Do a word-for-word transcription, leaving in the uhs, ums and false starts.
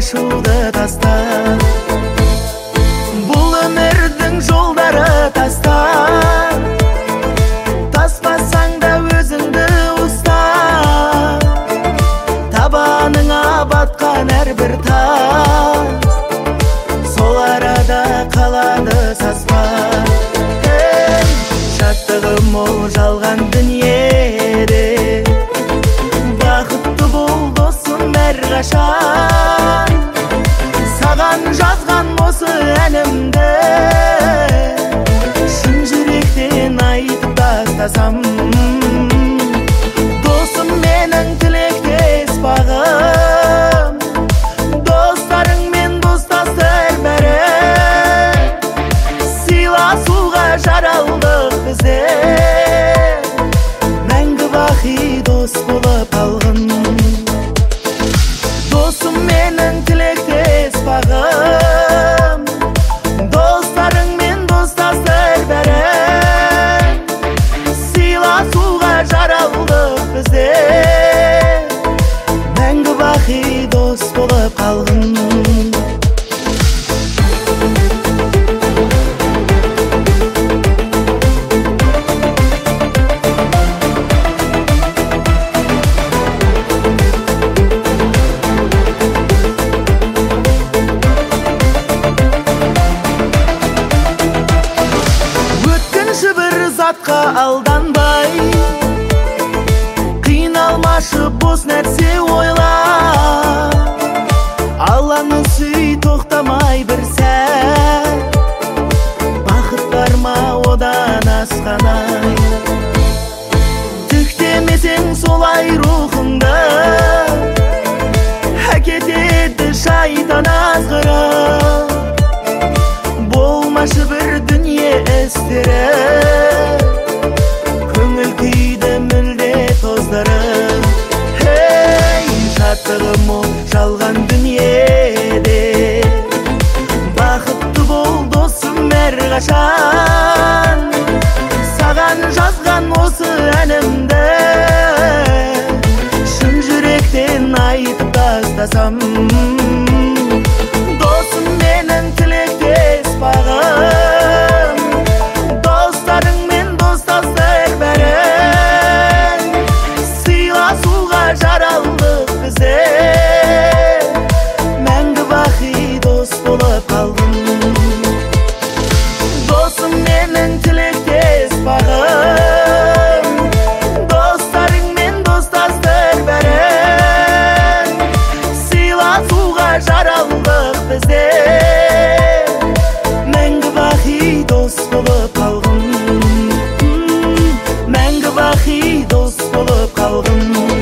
Алдашуды таста, бұл өмірдің жолдары таста. Таспасаң да өзіңді ұста, табаныңа батқан әрбір тас, сол арада қалады саспа. Шаттығым ол жалған дүниеде, бақытты бол досым әрқашан. Саған жазған осы әнімді шын жүректен айтып тастасам. Досым менің тілектес бағым, достарыңмен достастыр бәрі. Сыйласуға жаралдық біздер, мәңгі бақи дос болып қалғын. Досым менің тілектес бағым, достарыңмен достастыр бәрі. Сыйласуға жаралдық біздер, мәңгі бақи дос болып қалғын. Затқа алданбай, қиналмашы бос нәрсе ойла. Алланы сүй, тоқтамай бір сәт, бақыт бар ма одан асқанай. Тіктемесең солай рухыңды, әкетеді шайтан азғырып. Болмашы бір дүние істері, көңіл күйді мүлде тоздырып. Хей, шаттығым ол жалған дүниеде, бақытты бол досым әрқашан. Саған жазған осы әнімді шын жүректен айтып тастасам. Досым менің тілектес бағым, достарыңмен достастыр бәрі. Сыйласуға жаралдық біздер, мәңгі бақи дос болып қалғын. Досым менің тілектес бағым, достарыңмен достастыр бәрі. Сыйласуға жаралдық біздер, мәңгі бақи дос болып қалғын. Мәңгі бақи дос болып қалғын.